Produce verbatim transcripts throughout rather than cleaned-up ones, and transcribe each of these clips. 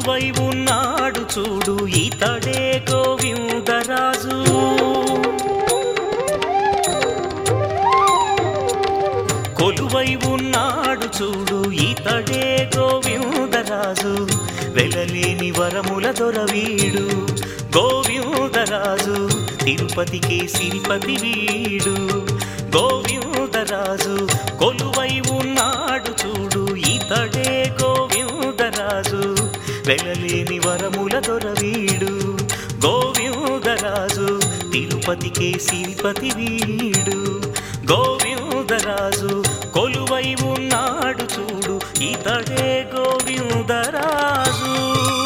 కొలువై ఉన్నాడు చూడు ఇతడే గోవిందరాజు. కొలువై ఉన్నాడు చూడు ఇతడే గోవిందరాజు, వెలలేని వరముల దొరవీడు గోవిందరాజు, తిరుపతికి సిరిపతి వీడు గోవిందరాజు. కొలువై ఉన్నాడు చూడు ఇతడే గోవిందరాజు, వెలలేని వరముల దొరవీడు గోవిందరాజు, తిరుపతికి సిరిపతి వీడు గోవిందరాజు. కొలువై ఉన్నాడు చూడు ఇతడే గోవిందరాజు.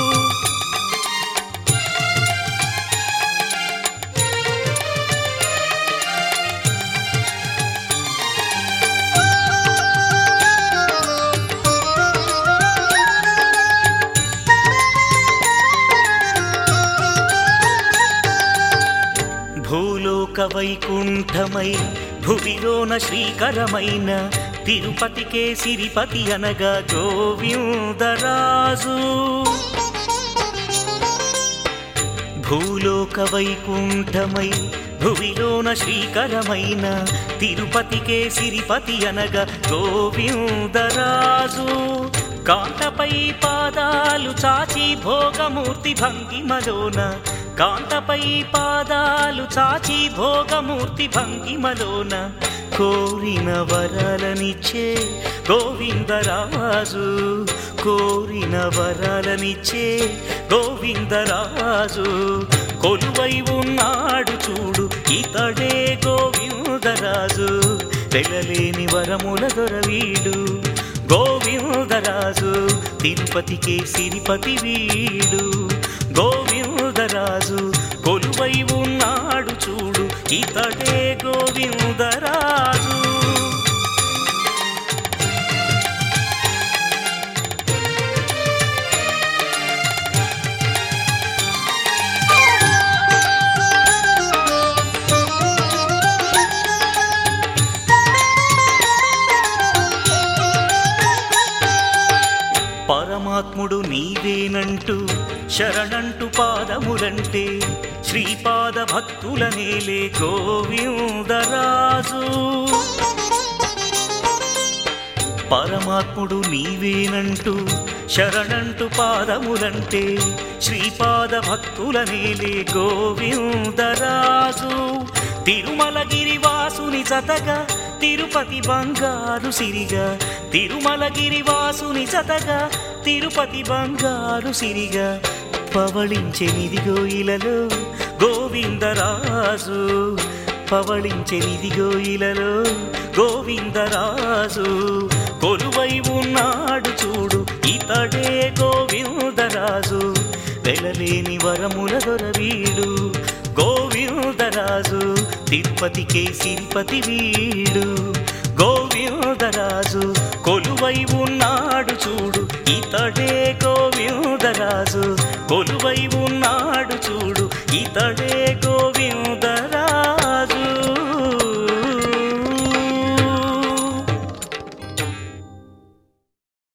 భూలోక వైకుంఠమై భువిలోన శ్రీకరమైన తిరుపతికే సిరిపతి అనగా గోవిందరాజు. భూలోక వైకుంఠమై భువిలోన శ్రీకరమైన తిరుపతికే సిరిపతి అనగా గోవిందరాజు. కాంతపై పాదాలు చాచి భోగమూర్తి భంగిమలోన, కాంతపై పాదాలు చాచి భోగమూర్తి భంగిమలోన, కోరిన వరాలనిచ్చే గోవిందరాజు, కోరిన వరాలనిచ్చే గోవిందరాజు. కొలువై ఉన్నాడు చూడు ఇతడే గోవిందరాజు, వెలలేని వరముల దొరవీడు గోవిందరాజు, తిరుపతికి సిరిపతి వీడు గోవిందరాజు. కొలువై ఉన్నాడు చూడు ఇతడే గోవిందరాజు. పరమాత్ముడు నీవేనంటూ శరణంటూ పాదములంటే శ్రీపాద భక్తుల నేలే గోవిందరాజు. పరమాత్ముడు నీవేనంటూ శరణంటూ పాదములంటే శ్రీపాద భక్తుల నేలే గోవిందరాజు. తిరుమలగిరి వాసుని జతగా తిరుపతి బంగారు సిరిగా, తిరుమలగిరి వాసుని జతగా తిరుపతి బంగారు సిరిగా, పవళించెనిదిగో ఇలలో గోవిందరాజు, పవళించెనిదిగో ఇలలో గోవిందరాజు. కొలువై ఉన్నాడు చూడు ఇతడే గోవిందరాజు, వెలలేని వరముల దొరవీడు గోవిందరాజు, తిరుపతికే సిరిపతి వీడు గోవిందరాజు. కొలువై ఉన్నాడు చూడు ఇతడే గో